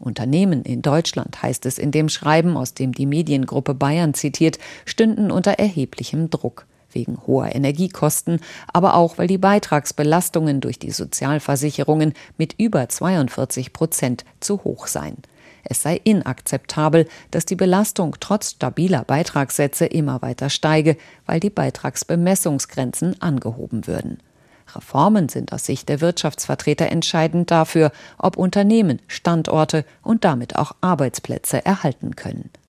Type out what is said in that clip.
Unternehmen in Deutschland, heißt es in dem Schreiben, aus dem die Mediengruppe Bayern zitiert, stünden unter erheblichem Druck. Wegen hoher Energiekosten, aber auch, weil die Beitragsbelastungen durch die Sozialversicherungen mit über 42% zu hoch seien. Es sei inakzeptabel, dass die Belastung trotz stabiler Beitragssätze immer weiter steige, weil die Beitragsbemessungsgrenzen angehoben würden. Reformen sind aus Sicht der Wirtschaftsvertreter entscheidend dafür, ob Unternehmen Standorte und damit auch Arbeitsplätze erhalten können.